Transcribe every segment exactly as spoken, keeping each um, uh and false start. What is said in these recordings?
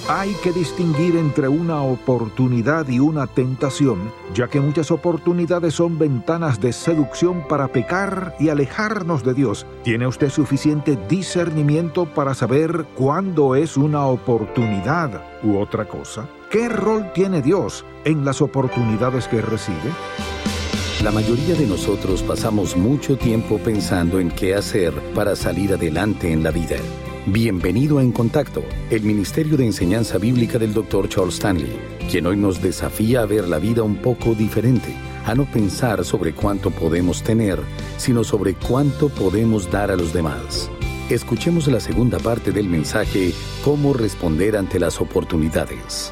Hay que distinguir entre una oportunidad y una tentación, ya que muchas oportunidades son ventanas de seducción para pecar y alejarnos de Dios. ¿Tiene usted suficiente discernimiento para saber cuándo es una oportunidad u otra cosa? ¿Qué rol tiene Dios en las oportunidades que recibe? La mayoría de nosotros pasamos mucho tiempo pensando en qué hacer para salir adelante en la vida. Bienvenido a En Contacto, el Ministerio de Enseñanza Bíblica del doctor Charles Stanley, quien hoy nos desafía a ver la vida un poco diferente, a no pensar sobre cuánto podemos tener, sino sobre cuánto podemos dar a los demás. Escuchemos la segunda parte del mensaje, Cómo responder ante las oportunidades.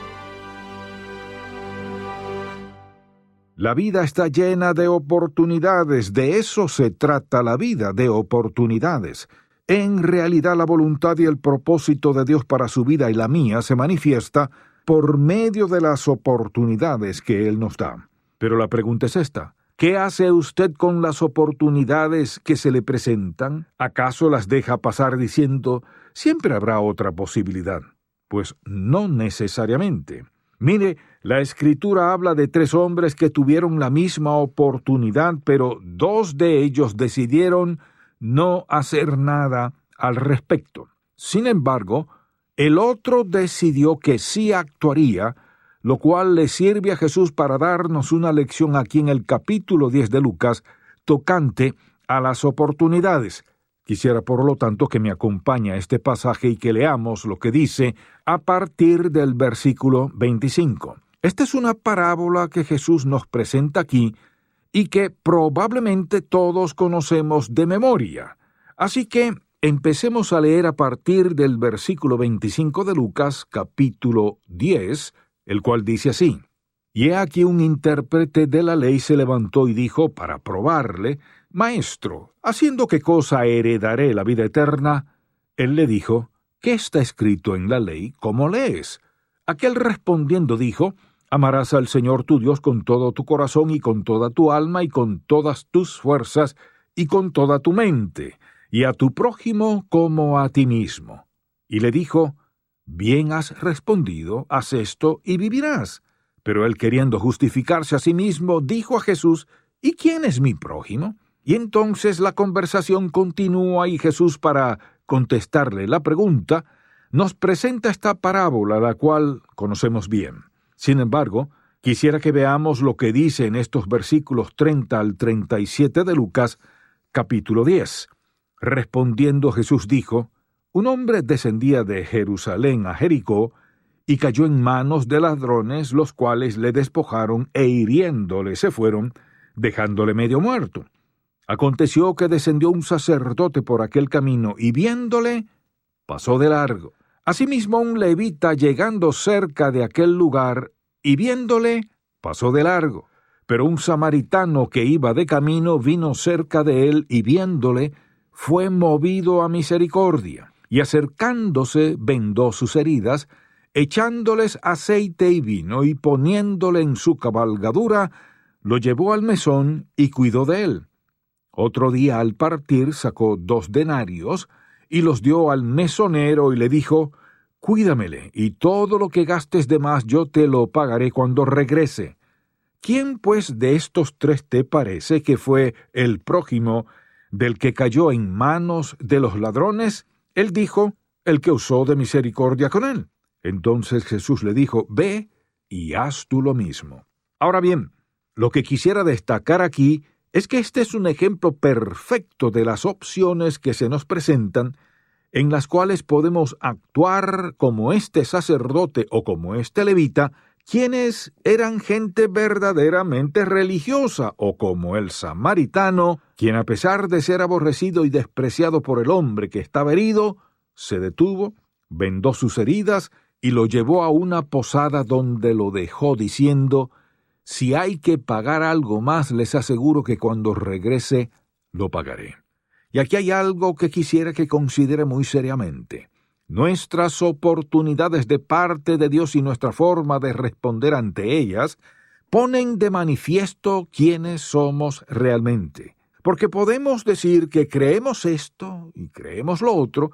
La vida está llena de oportunidades, de eso se trata la vida, de oportunidades. En realidad, la voluntad y el propósito de Dios para su vida y la mía se manifiesta por medio de las oportunidades que Él nos da. Pero la pregunta es esta: ¿qué hace usted con las oportunidades que se le presentan? ¿Acaso las deja pasar diciendo, siempre habrá otra posibilidad? Pues no necesariamente. Mire, la Escritura habla de tres hombres que tuvieron la misma oportunidad, pero dos de ellos decidieron no hacer nada al respecto. Sin embargo, el otro decidió que sí actuaría, lo cual le sirve a Jesús para darnos una lección aquí en el capítulo diez de Lucas, tocante a las oportunidades. Quisiera, por lo tanto, que me acompañe a este pasaje y que leamos lo que dice a partir del versículo veinticinco. Esta es una parábola que Jesús nos presenta aquí y que probablemente todos conocemos de memoria. Así que empecemos a leer a partir del versículo veinticinco de Lucas, capítulo diez, el cual dice así: Y he aquí un intérprete de la ley se levantó y dijo para probarle: Maestro, ¿haciendo qué cosa heredaré la vida eterna? Él le dijo: ¿Qué está escrito en la ley? ¿Cómo lees? Aquel respondiendo dijo: Amarás al Señor tu Dios con todo tu corazón y con toda tu alma y con todas tus fuerzas y con toda tu mente, y a tu prójimo como a ti mismo. Y le dijo: Bien has respondido, haz esto y vivirás. Pero él, queriendo justificarse a sí mismo, dijo a Jesús: ¿Y quién es mi prójimo? Y entonces la conversación continúa y Jesús, para contestarle la pregunta, nos presenta esta parábola, la cual conocemos bien. Sin embargo, quisiera que veamos lo que dice en estos versículos treinta al treinta y siete de Lucas, capítulo diez. Respondiendo Jesús dijo: Un hombre descendía de Jerusalén a Jericó y cayó en manos de ladrones, los cuales le despojaron e hiriéndole se fueron, dejándole medio muerto. Aconteció que descendió un sacerdote por aquel camino y viéndole, pasó de largo. Asimismo un levita, llegando cerca de aquel lugar y viéndole, pasó de largo. Pero un samaritano que iba de camino vino cerca de él y viéndole, fue movido a misericordia, y acercándose vendó sus heridas, echándoles aceite y vino, y poniéndole en su cabalgadura, lo llevó al mesón y cuidó de él. Otro día al partir sacó dos denarios, y los dio al mesonero y le dijo: Cuídamele, y todo lo que gastes de más yo te lo pagaré cuando regrese. ¿Quién pues de estos tres te parece que fue el prójimo del que cayó en manos de los ladrones? Él dijo: el que usó de misericordia con él. Entonces Jesús le dijo: Ve y haz tú lo mismo. Ahora bien, lo que quisiera destacar aquí es que este es un ejemplo perfecto de las opciones que se nos presentan, en las cuales podemos actuar como este sacerdote o como este levita, quienes eran gente verdaderamente religiosa, o como el samaritano, quien a pesar de ser aborrecido y despreciado por el hombre que estaba herido, se detuvo, vendó sus heridas y lo llevó a una posada donde lo dejó diciendo: Si hay que pagar algo más, les aseguro que cuando regrese lo pagaré. Y aquí hay algo que quisiera que considere muy seriamente. Nuestras oportunidades de parte de Dios y nuestra forma de responder ante ellas ponen de manifiesto quiénes somos realmente. Porque podemos decir que creemos esto y creemos lo otro,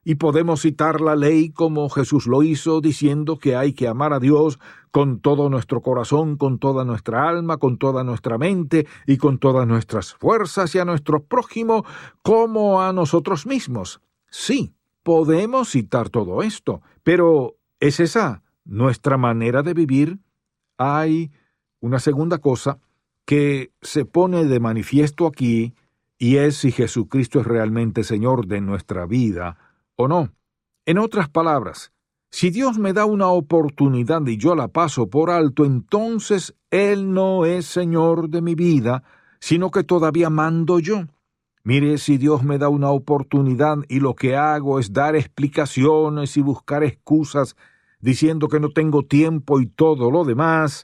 Y podemos citar la ley como Jesús lo hizo, diciendo que hay que amar a Dios con todo nuestro corazón, con toda nuestra alma, con toda nuestra mente y con todas nuestras fuerzas, y a nuestro prójimo como a nosotros mismos. Sí, podemos citar todo esto, pero ¿es esa nuestra manera de vivir? Hay una segunda cosa que se pone de manifiesto aquí, y es si Jesucristo es realmente Señor de nuestra vida o no. En otras palabras, si Dios me da una oportunidad y yo la paso por alto, entonces Él no es Señor de mi vida, sino que todavía mando yo. Mire, si Dios me da una oportunidad y lo que hago es dar explicaciones y buscar excusas, diciendo que no tengo tiempo y todo lo demás,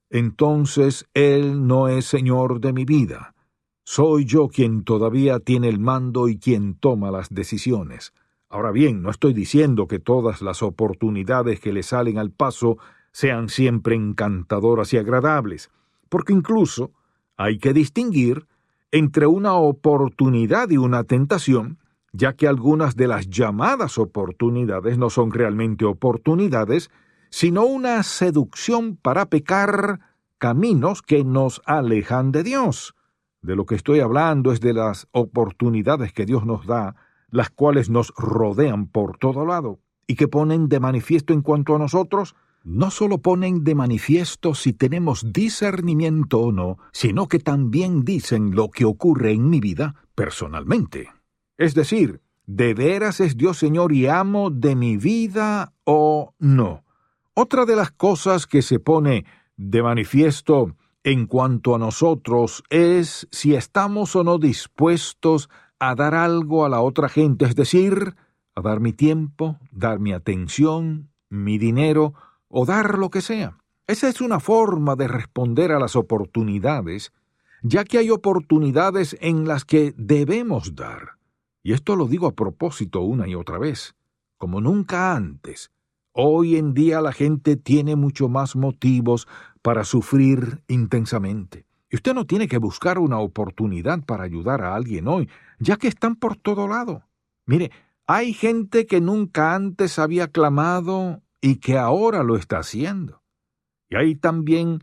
entonces Él no es Señor de mi vida. Soy yo quien todavía tiene el mando y quien toma las decisiones. Ahora bien, no estoy diciendo que todas las oportunidades que le salen al paso sean siempre encantadoras y agradables, porque incluso hay que distinguir entre una oportunidad y una tentación, ya que algunas de las llamadas oportunidades no son realmente oportunidades, sino una seducción para pecar, caminos que nos alejan de Dios. De lo que estoy hablando es de las oportunidades que Dios nos da, las cuales nos rodean por todo lado, y que ponen de manifiesto en cuanto a nosotros, no solo ponen de manifiesto si tenemos discernimiento o no, sino que también dicen lo que ocurre en mi vida personalmente. Es decir, ¿de veras es Dios Señor y amo de mi vida o no? Otra de las cosas que se pone de manifiesto en cuanto a nosotros es si estamos o no dispuestos a dar algo a la otra gente, es decir, a dar mi tiempo, dar mi atención, mi dinero, o dar lo que sea. Esa es una forma de responder a las oportunidades, ya que hay oportunidades en las que debemos dar. Y esto lo digo a propósito una y otra vez, como nunca antes. Hoy en día la gente tiene mucho más motivos para sufrir intensamente. Y usted no tiene que buscar una oportunidad para ayudar a alguien hoy, ya que están por todo lado. Mire, hay gente que nunca antes había clamado y que ahora lo está haciendo. Y hay también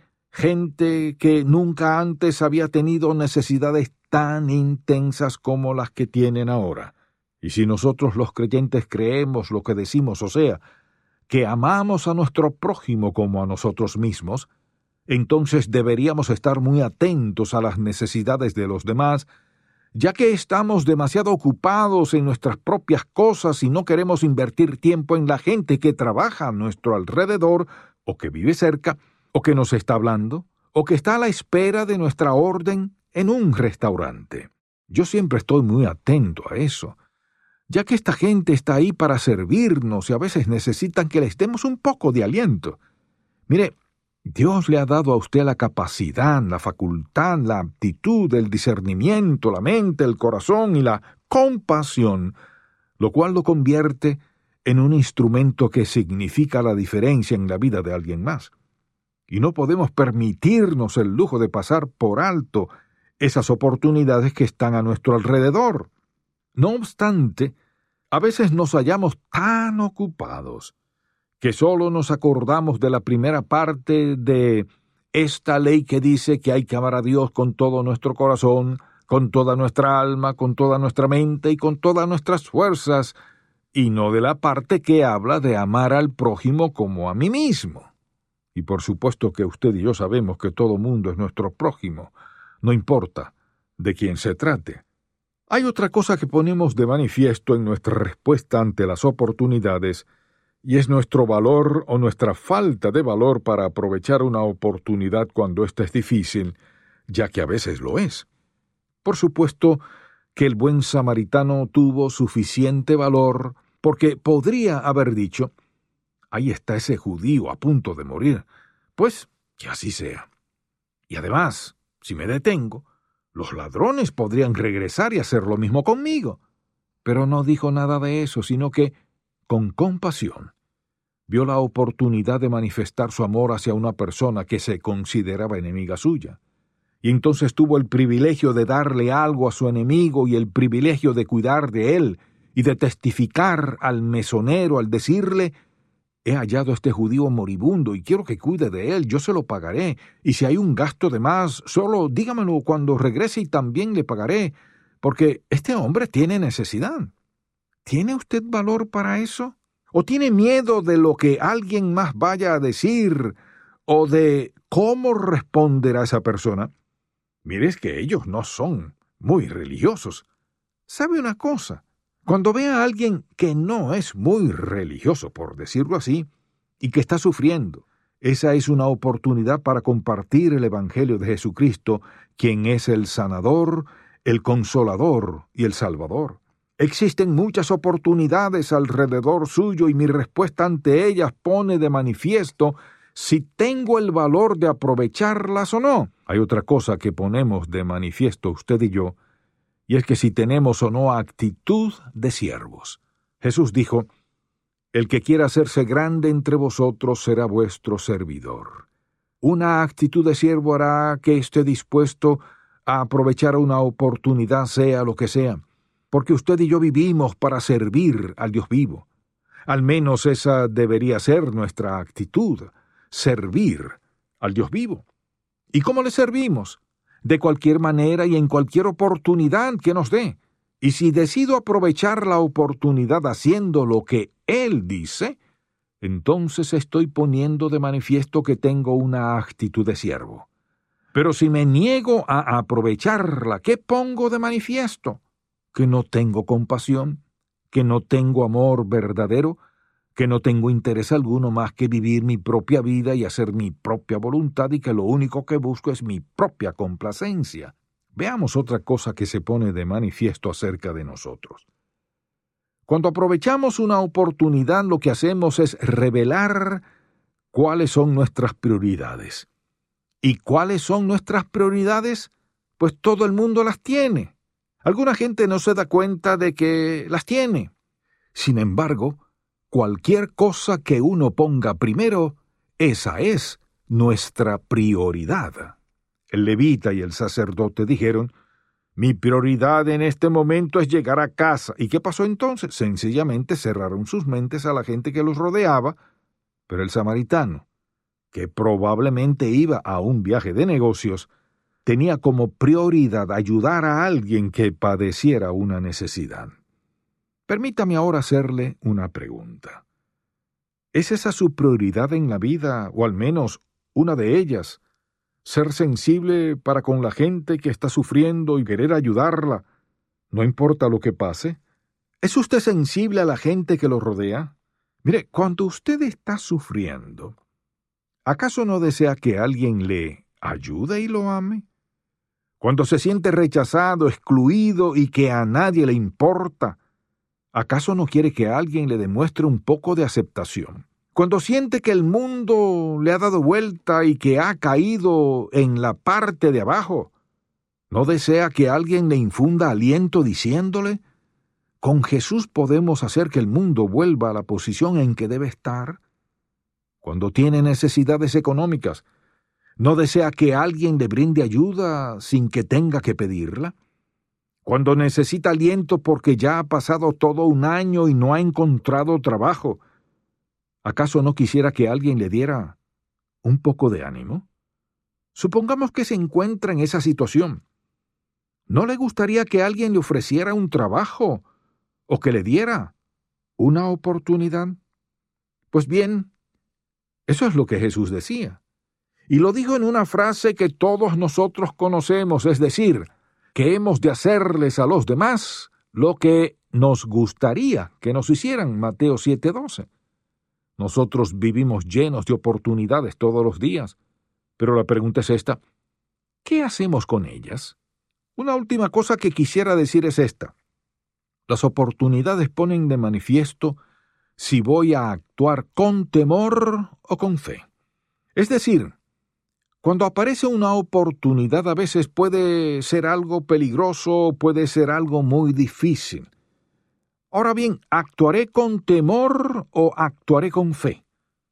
gente que nunca antes había tenido necesidades tan intensas como las que tienen ahora. Y si nosotros los creyentes creemos lo que decimos, o sea, que amamos a nuestro prójimo como a nosotros mismos, entonces deberíamos estar muy atentos a las necesidades de los demás, ya que estamos demasiado ocupados en nuestras propias cosas y no queremos invertir tiempo en la gente que trabaja a nuestro alrededor, o que vive cerca, o que nos está hablando, o que está a la espera de nuestra orden en un restaurante. Yo siempre estoy muy atento a eso, ya que esta gente está ahí para servirnos y a veces necesitan que les demos un poco de aliento. Mire, Dios le ha dado a usted la capacidad, la facultad, la aptitud, el discernimiento, la mente, el corazón y la compasión, lo cual lo convierte en un instrumento que significa la diferencia en la vida de alguien más. Y no podemos permitirnos el lujo de pasar por alto esas oportunidades que están a nuestro alrededor. No obstante, a veces nos hallamos tan ocupados que solo nos acordamos de la primera parte de esta ley que dice que hay que amar a Dios con todo nuestro corazón, con toda nuestra alma, con toda nuestra mente y con todas nuestras fuerzas, y no de la parte que habla de amar al prójimo como a mí mismo. Y por supuesto que usted y yo sabemos que todo mundo es nuestro prójimo, no importa de quién se trate. Hay otra cosa que ponemos de manifiesto en nuestra respuesta ante las oportunidades, y es nuestro valor o nuestra falta de valor para aprovechar una oportunidad cuando ésta es difícil, ya que a veces lo es. Por supuesto que el buen samaritano tuvo suficiente valor, porque podría haber dicho, ahí está ese judío a punto de morir, pues que así sea. Y además, si me detengo, los ladrones podrían regresar y hacer lo mismo conmigo. Pero no dijo nada de eso, sino que, con compasión, vio la oportunidad de manifestar su amor hacia una persona que se consideraba enemiga suya. Y entonces tuvo el privilegio de darle algo a su enemigo y el privilegio de cuidar de él y de testificar al mesonero al decirle: he hallado a este judío moribundo y quiero que cuide de él, yo se lo pagaré, y si hay un gasto de más, solo dígamelo cuando regrese y también le pagaré, porque este hombre tiene necesidad. ¿Tiene usted valor para eso? ¿O tiene miedo de lo que alguien más vaya a decir o de cómo responderá esa persona? Mire, es que ellos no son muy religiosos. ¿Sabe una cosa? Cuando ve a alguien que no es muy religioso, por decirlo así, y que está sufriendo, esa es una oportunidad para compartir el Evangelio de Jesucristo, quien es el sanador, el consolador y el salvador. Existen muchas oportunidades alrededor suyo y mi respuesta ante ellas pone de manifiesto si tengo el valor de aprovecharlas o no. Hay otra cosa que ponemos de manifiesto usted y yo, y es que si tenemos o no actitud de siervos. Jesús dijo: el que quiera hacerse grande entre vosotros será vuestro servidor. Una actitud de siervo hará que esté dispuesto a aprovechar una oportunidad, sea lo que sea, porque usted y yo vivimos para servir al Dios vivo. Al menos esa debería ser nuestra actitud, servir al Dios vivo. ¿Y cómo le servimos? De cualquier manera y en cualquier oportunidad que nos dé. Y si decido aprovechar la oportunidad haciendo lo que Él dice, entonces estoy poniendo de manifiesto que tengo una actitud de siervo. Pero si me niego a aprovecharla, ¿qué pongo de manifiesto? Que no tengo compasión, que no tengo amor verdadero, que no tengo interés alguno más que vivir mi propia vida y hacer mi propia voluntad y que lo único que busco es mi propia complacencia. Veamos otra cosa que se pone de manifiesto acerca de nosotros. Cuando aprovechamos una oportunidad, lo que hacemos es revelar cuáles son nuestras prioridades. ¿Y cuáles son nuestras prioridades? Pues todo el mundo las tiene. Alguna gente no se da cuenta de que las tiene. Sin embargo, cualquier cosa que uno ponga primero, esa es nuestra prioridad. El levita y el sacerdote dijeron: mi prioridad en este momento es llegar a casa. ¿Y qué pasó entonces? Sencillamente cerraron sus mentes a la gente que los rodeaba, pero el samaritano, que probablemente iba a un viaje de negocios, tenía como prioridad ayudar a alguien que padeciera una necesidad. Permítame ahora hacerle una pregunta. ¿Es esa su prioridad en la vida, o al menos una de ellas? Ser sensible para con la gente que está sufriendo y querer ayudarla, no importa lo que pase. ¿Es usted sensible a la gente que lo rodea? Mire, cuando usted está sufriendo, ¿acaso no desea que alguien le ayude y lo ame? Cuando se siente rechazado, excluido y que a nadie le importa, ¿acaso no quiere que alguien le demuestre un poco de aceptación? Cuando siente que el mundo le ha dado vuelta y que ha caído en la parte de abajo, ¿no desea que alguien le infunda aliento diciéndole: con Jesús podemos hacer que el mundo vuelva a la posición en que debe estar? Cuando tiene necesidades económicas, ¿no desea que alguien le brinde ayuda sin que tenga que pedirla? Cuando necesita aliento porque ya ha pasado todo un año y no ha encontrado trabajo, ¿acaso no quisiera que alguien le diera un poco de ánimo? Supongamos que se encuentra en esa situación. ¿No le gustaría que alguien le ofreciera un trabajo o que le diera una oportunidad? Pues bien, eso es lo que Jesús decía. Y lo dijo en una frase que todos nosotros conocemos, es decir, que hemos de hacerles a los demás lo que nos gustaría que nos hicieran, Mateo siete doce. Nosotros vivimos llenos de oportunidades todos los días, pero la pregunta es esta: ¿qué hacemos con ellas? Una última cosa que quisiera decir es esta: las oportunidades ponen de manifiesto si voy a actuar con temor o con fe. Es decir, cuando aparece una oportunidad a veces puede ser algo peligroso, puede ser algo muy difícil. Ahora bien, ¿actuaré con temor o actuaré con fe?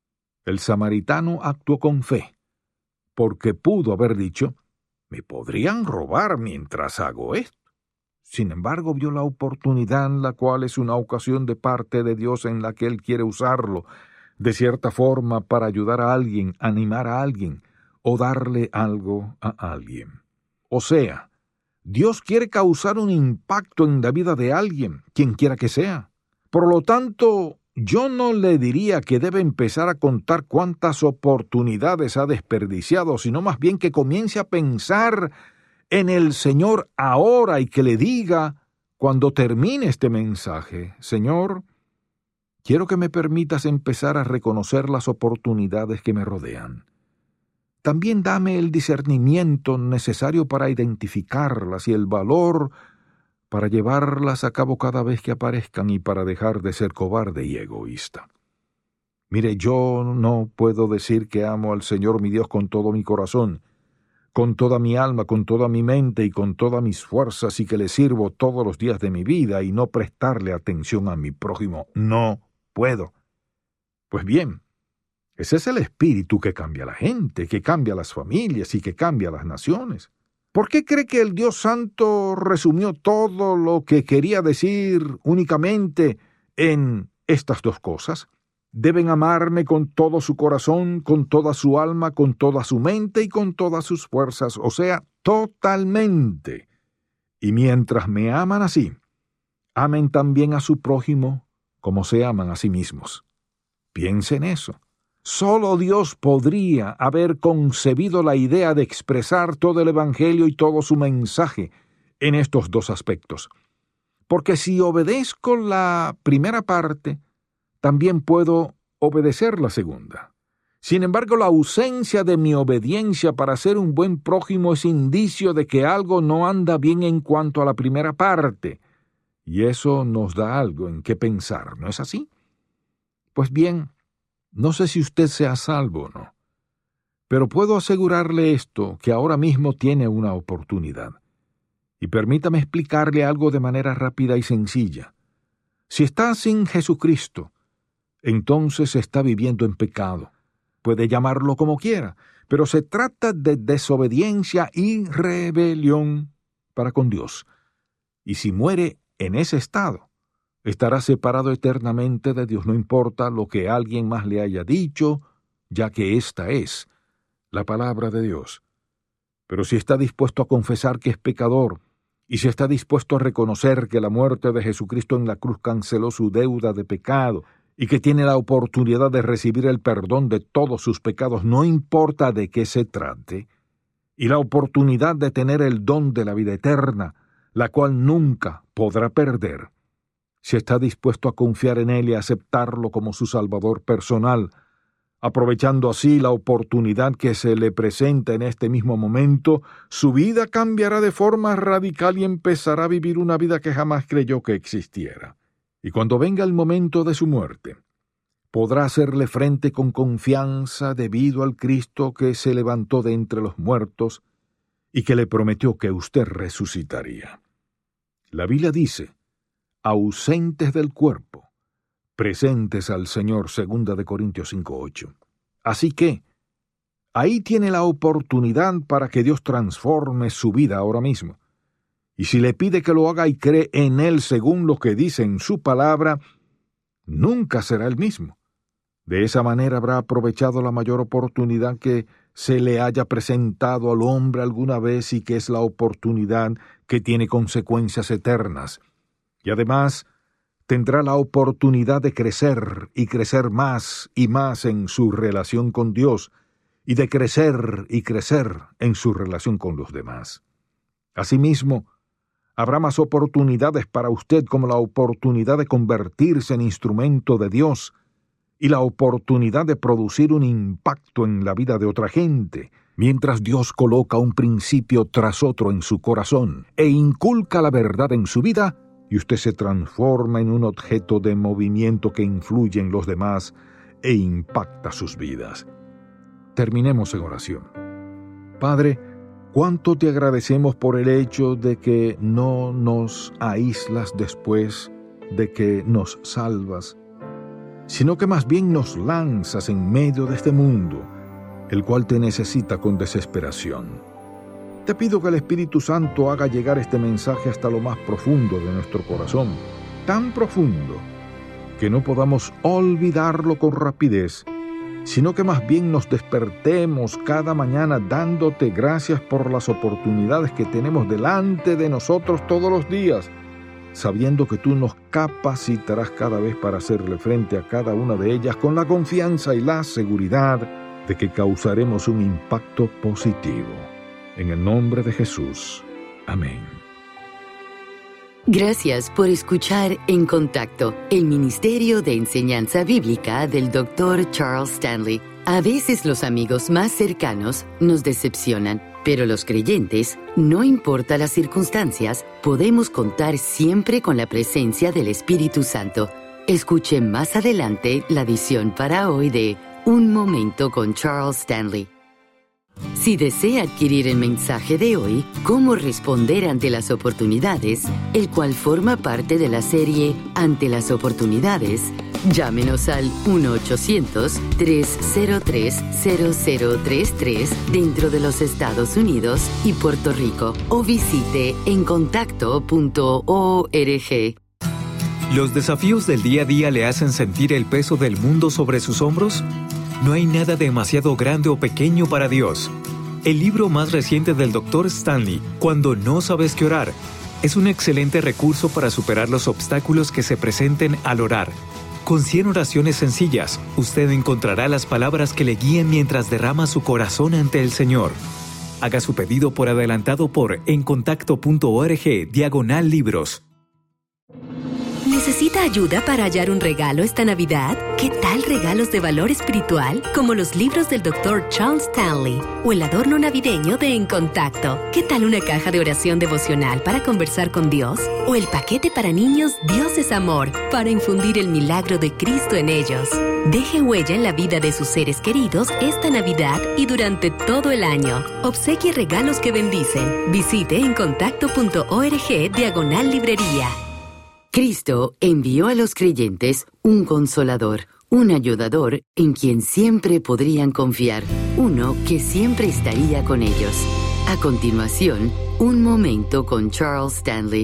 El samaritano actuó con fe, porque pudo haber dicho: me podrían robar mientras hago esto. sin embargo, vio la oportunidad, la cual es una ocasión de parte de Dios en la que Él quiere usarlo, de cierta forma, para ayudar a alguien, animar a alguien, o darle algo a alguien. O sea, Dios quiere causar un impacto en la vida de alguien, quien quiera que sea. Por lo tanto, yo no le diría que debe empezar a contar cuántas oportunidades ha desperdiciado, sino más bien que comience a pensar en el Señor ahora y que le diga, cuando termine este mensaje: Señor, quiero que me permitas empezar a reconocer las oportunidades que me rodean. También dame el discernimiento necesario para identificarlas y el valor para llevarlas a cabo cada vez que aparezcan y para dejar de ser cobarde y egoísta. Mire, yo no puedo decir que amo al Señor mi Dios con todo mi corazón, con toda mi alma, con toda mi mente y con todas mis fuerzas, y que le sirvo todos los días de mi vida y no prestarle atención a mi prójimo. No puedo. Pues bien, ese es el espíritu que cambia a la gente, que cambia a las familias y que cambia a las naciones. ¿Por qué cree que el Dios Santo resumió todo lo que quería decir únicamente en estas dos cosas? Deben amarme con todo su corazón, con toda su alma, con toda su mente y con todas sus fuerzas, o sea, totalmente. Y mientras me aman así, amen también a su prójimo como se aman a sí mismos. Piense en eso. Solo Dios podría haber concebido la idea de expresar todo el Evangelio y todo su mensaje en estos dos aspectos. Porque si obedezco la primera parte, también puedo obedecer la segunda. Sin embargo, la ausencia de mi obediencia para ser un buen prójimo es indicio de que algo no anda bien en cuanto a la primera parte, y eso nos da algo en qué pensar, ¿no es así? Pues bien, no sé si usted sea salvo o no, pero puedo asegurarle esto, que ahora mismo tiene una oportunidad. Y permítame explicarle algo de manera rápida y sencilla. Si está sin Jesucristo, entonces está viviendo en pecado. Puede llamarlo como quiera, pero se trata de desobediencia y rebelión para con Dios. Y si muere en ese estado, estará separado eternamente de Dios, no importa lo que alguien más le haya dicho, ya que esta es la palabra de Dios. Pero si está dispuesto a confesar que es pecador, y si está dispuesto a reconocer que la muerte de Jesucristo en la cruz canceló su deuda de pecado, y que tiene la oportunidad de recibir el perdón de todos sus pecados, no importa de qué se trate, y la oportunidad de tener el don de la vida eterna, la cual nunca podrá perder, si está dispuesto a confiar en Él y a aceptarlo como su Salvador personal, aprovechando así la oportunidad que se le presenta en este mismo momento, su vida cambiará de forma radical y empezará a vivir una vida que jamás creyó que existiera. Y cuando venga el momento de su muerte, podrá hacerle frente con confianza debido al Cristo que se levantó de entre los muertos y que le prometió que usted resucitaría. La Biblia dice: ausentes del cuerpo, presentes al Señor, segunda de Corintios cinco ocho. Así que, ahí tiene la oportunidad para que Dios transforme su vida ahora mismo. Y si le pide que lo haga y cree en Él según lo que dice en su palabra, nunca será el mismo. De esa manera habrá aprovechado la mayor oportunidad que se le haya presentado al hombre alguna vez y que es la oportunidad que tiene consecuencias eternas. Y además tendrá la oportunidad de crecer y crecer más y más en su relación con Dios y de crecer y crecer en su relación con los demás. Asimismo, habrá más oportunidades para usted, como la oportunidad de convertirse en instrumento de Dios y la oportunidad de producir un impacto en la vida de otra gente, mientras Dios coloca un principio tras otro en su corazón e inculca la verdad en su vida, y usted se transforma en un objeto de movimiento que influye en los demás e impacta sus vidas. Terminemos en oración. Padre, cuánto te agradecemos por el hecho de que no nos aíslas después de que nos salvas, sino que más bien nos lanzas en medio de este mundo, el cual te necesita con desesperación. Te pido que el Espíritu Santo haga llegar este mensaje hasta lo más profundo de nuestro corazón, tan profundo que no podamos olvidarlo con rapidez, sino que más bien nos despertemos cada mañana dándote gracias por las oportunidades que tenemos delante de nosotros todos los días, sabiendo que tú nos capacitarás cada vez para hacerle frente a cada una de ellas con la confianza y la seguridad de que causaremos un impacto positivo. En el nombre de Jesús. Amén. Gracias por escuchar En Contacto, el Ministerio de Enseñanza Bíblica del doctor Charles Stanley. A veces los amigos más cercanos nos decepcionan, pero los creyentes, no importa las circunstancias, podemos contar siempre con la presencia del Espíritu Santo. Escuche más adelante la edición para hoy de Un Momento con Charles Stanley. Si desea adquirir el mensaje de hoy, Cómo responder ante las oportunidades, el cual forma parte de la serie Ante las oportunidades, llámenos al uno ochocientos, tres cero tres, cero cero tres tres dentro de los Estados Unidos y Puerto Rico o visite en contacto punto org. ¿Los desafíos del día a día le hacen sentir el peso del mundo sobre sus hombros? No hay nada demasiado grande o pequeño para Dios. El libro más reciente del doctor Stanley, Cuando no sabes qué orar, es un excelente recurso para superar los obstáculos que se presenten al orar. Con cien oraciones sencillas, usted encontrará las palabras que le guíen mientras derrama su corazón ante el Señor. Haga su pedido por adelantado por encontacto punto org diagonal libros. ¿Necesita ayuda para hallar un regalo esta Navidad? ¿Qué tal regalos de valor espiritual como los libros del doctor Charles Stanley o el adorno navideño de En Contacto? ¿Qué tal una caja de oración devocional para conversar con Dios? ¿O el paquete para niños Dios es Amor para infundir el milagro de Cristo en ellos? Deje huella en la vida de sus seres queridos esta Navidad y durante todo el año. Obsequie regalos que bendicen. Visite en contacto punto org diagonal librería. Cristo envió a los creyentes un consolador, un ayudador en quien siempre podrían confiar, uno que siempre estaría con ellos. A continuación, Un Momento con Charles Stanley.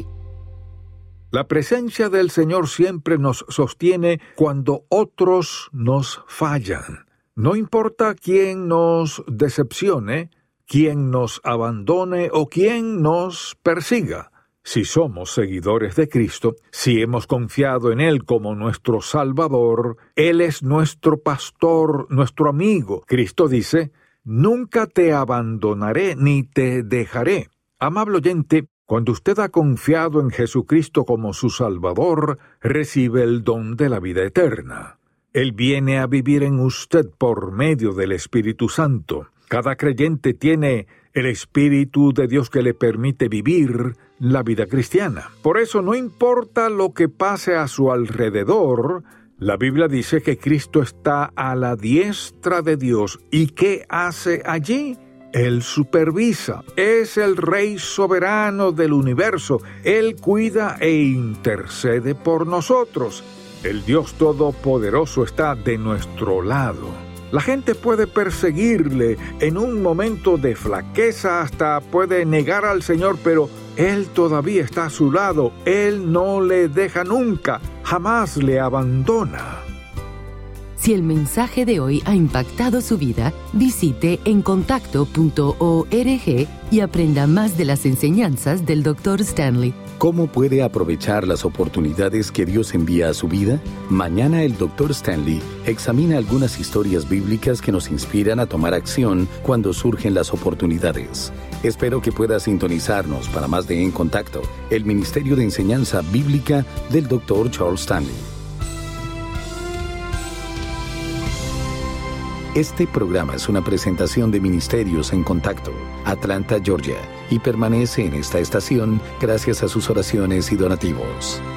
La presencia del Señor siempre nos sostiene cuando otros nos fallan. No importa quién nos decepcione, quién nos abandone o quién nos persiga. Si somos seguidores de Cristo, si hemos confiado en Él como nuestro Salvador, Él es nuestro pastor, nuestro amigo. Cristo dice, nunca te abandonaré ni te dejaré. Amable oyente, cuando usted ha confiado en Jesucristo como su Salvador, recibe el don de la vida eterna. Él viene a vivir en usted por medio del Espíritu Santo. Cada creyente tiene el Espíritu de Dios que le permite vivir la vida cristiana. Por eso no importa lo que pase a su alrededor, la Biblia dice que Cristo está a la diestra de Dios. ¿Y qué hace allí? Él supervisa. Es el Rey soberano del universo. Él cuida e intercede por nosotros. El Dios Todopoderoso está de nuestro lado. La gente puede perseguirle en un momento de flaqueza, hasta puede negar al Señor, pero Él todavía está a su lado. Él no le deja nunca, jamás le abandona. Si el mensaje de hoy ha impactado su vida, visite en contacto punto org y aprenda más de las enseñanzas del doctor Stanley. ¿Cómo puede aprovechar las oportunidades que Dios envía a su vida? Mañana el doctor Stanley examina algunas historias bíblicas que nos inspiran a tomar acción cuando surgen las oportunidades. Espero que pueda sintonizarnos para más de En Contacto, el Ministerio de Enseñanza Bíblica del doctor Charles Stanley. Este programa es una presentación de Ministerios en Contacto, Atlanta, Georgia, y permanece en esta estación gracias a sus oraciones y donativos.